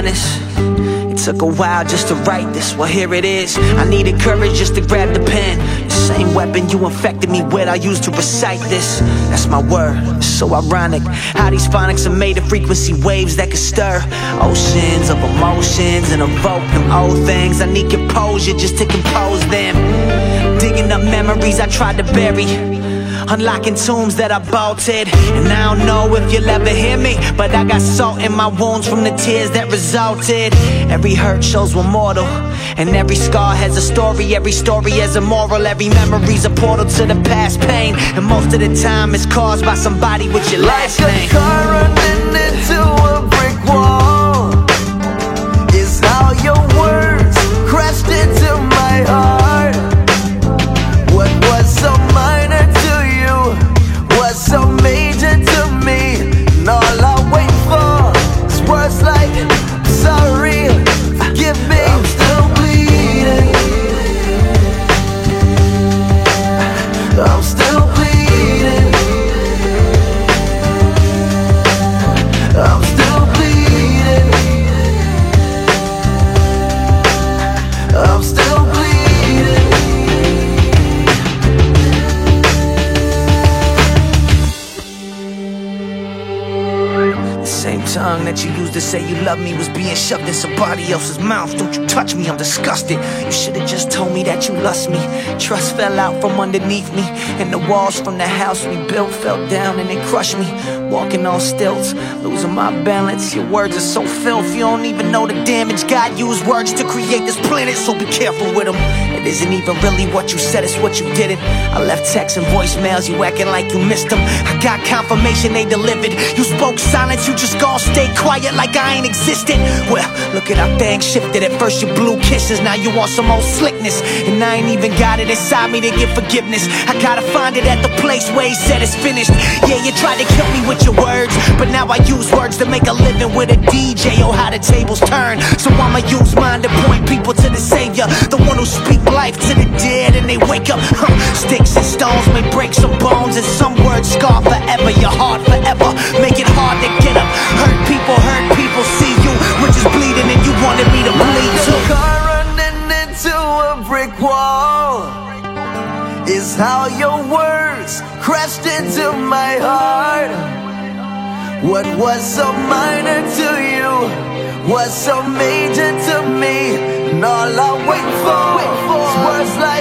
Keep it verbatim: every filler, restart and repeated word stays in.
honest, it took a while just to write this. Well, here it is. I needed courage just to grab the pen. The same weapon you infected me with, I used to recite this. That's my word. It's so ironic how these phonics are made of frequency waves that can stir oceans of emotions and evoke them old things. I need composure just to compose them. Digging up memories I tried to bury, unlocking tombs that I bolted. And I don't know if you'll ever hear me, but I got salt in my wounds from the tears that resulted. Every hurt shows we're mortal, and every scar has a story. Every story has a moral. Every memory's a portal to the past pain, and most of the time it's caused by somebody with your last like name. Like a car running into a brick wall is how your words crashed into my heart. What was so minor to you was so major to me, and all I wait for is words like sorry, forgive me. I'm still bleeding. I'm still bleeding. I'm still bleeding. I'm still bleeding. Same tongue that you used to say you love me was being shoved in somebody else's mouth. Don't you touch me, I'm disgusted. You should've just told me that you lust me. Trust fell out from underneath me, and the walls from the house we built fell down and they crushed me. Walking on stilts, losing my balance. Your words are so filthy, you don't even know the damage. God used words to create this planet, so be careful with them. It isn't even really what you said, it's what you didn't. I left texts and voicemails, you acting like you missed them. I got confirmation they delivered. You spoke silence, you just gon' stay quiet like I ain't existed. Well, look at how things shifted. At first you blew kisses, now you want some old slickness. And I ain't even got it inside me to give forgiveness. I gotta find it at the place where he said it's finished. Yeah, you tried to kill me with your words, but now I use words to make a living with a D J. Oh, how the tables turn. So I'ma use mine to point people to the Savior, the one who speak life to the dead and they wake up. Huh. Sticks and stones may break some bones, and some words scar forever. Your heart forever, make it hard to get up. Hurt people, hurt people, see you, which is bleeding, and you wanted me to bleed too. Like a car running into a brick wall is how your words crashed into my heart. What was so minor to you was so major to me, and all I wait for is words like